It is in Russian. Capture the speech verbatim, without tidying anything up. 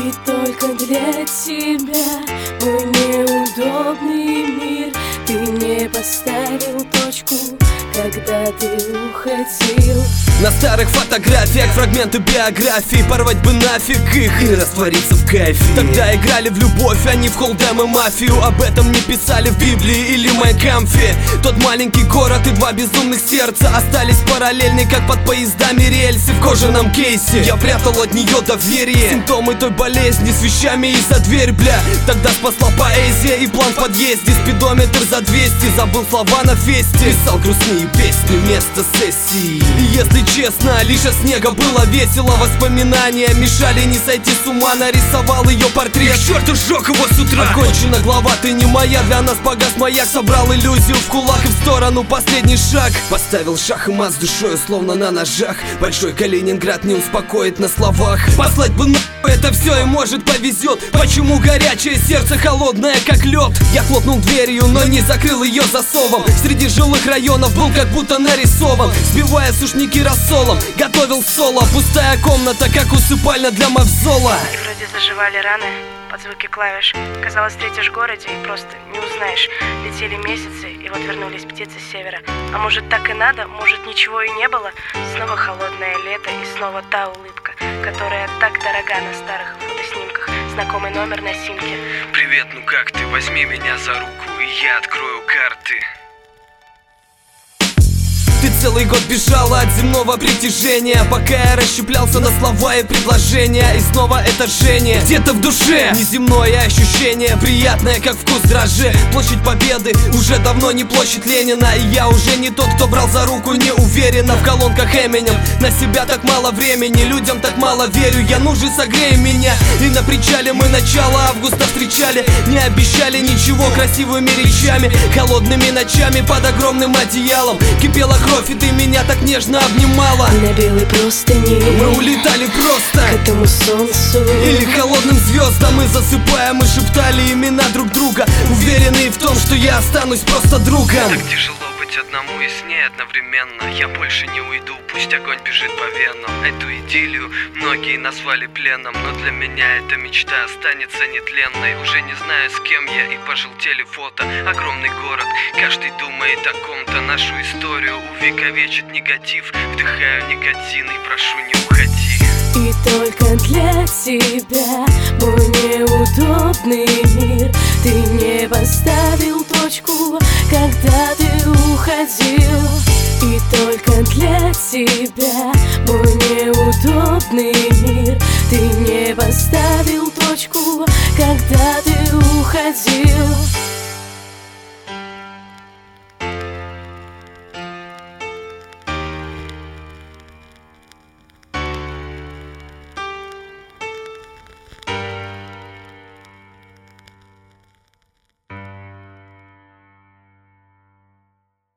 И только для тебя мой неудобный мир. Ты не поставил точку, когда ты уходил. На старых фотографиях фрагменты биографии. Порвать бы нафиг их и раствориться в кайфе. Тогда играли в любовь, а не в холдем и мафию. Об этом не писали в Библии или Майн Кампфе. Тот маленький город и два безумных сердца остались параллельны, как под поездами рельсы в кожаном кейсе. Я прятал от нее доверие, симптомы той болезни с вещами и за дверь, бля. Тогда спасла поэзия и план в подъезде. Спидометр за двести, забыл слова на фесте. Писал грустные песни вместо сессии. И если честно, лишь от снега было весело. Воспоминания мешали не сойти с ума. Нарисовал ее портрет, к черту сжег его с утра. Окончена глава, ты не моя, для нас погас маяк. Собрал иллюзию в кулак и в сторону последний шаг. Поставил шах и мат с душою, словно на ножах. Большой Калининград не успокоит на словах. Послать бы нахуй это все и может повезет. Почему горячее сердце холодное как лед? Я хлопнул дверью, но не закрыл ее засовом. Среди жилых районов был как будто нарисован, сбивая сушники рассолом. Готовил соло, пустая комната, как усыпальня для мавзола. И вроде заживали раны под звуки клавиш. Казалось, встретишь в городе и просто не узнаешь. Летели месяцы, и вот вернулись птицы с севера. А может, так и надо? Может, ничего и не было? Снова холодное лето и снова та улыбка, которая так дорога на старых фотоснимках. Знакомый номер на симке. Привет, ну как ты? Возьми меня за руку, и я открою карты. Ты целый год бежала от земного притяжения, пока я расщеплялся на слова и предложения. И снова это жжение где-то в душе. Неземное ощущение, приятное, как вкус дрожжи. Площадь Победы уже давно не площадь Ленина. И я уже не тот, кто брал за руку неуверенно. В колонках Эминем, на себя так мало времени, людям так мало верю. Я ну же согрей меня. И на причале мы начало августа встречали. Не обещали ничего красивыми речами. Холодными ночами под огромным одеялом кипела кровь, и ты меня так нежно обнимала. На белой простыни мы улетали просто к этому солнцу или холодным звездам. Мы засыпая, мы шептали имена друг друга, уверенные в том, что я останусь просто другом. Так тяжело быть одному и с ней одновременно. Я больше не уйду, пусть огонь бежит по венам. Эту идиллию многие назвали пленом, но для меня эта мечта останется нетленной. Уже не знаю, с кем я, и пожелтели фото. Огромный город, каждый думает о ком-то. Нашу историю увековечит негатив. Вдыхаю никотин и прошу, не уходи. И только для тебя мой неудобный мир. Ты не поставил точку, когда ты уходил. И только для тебя мой неудобный мир. Ты не поставил точку, когда ты уходил.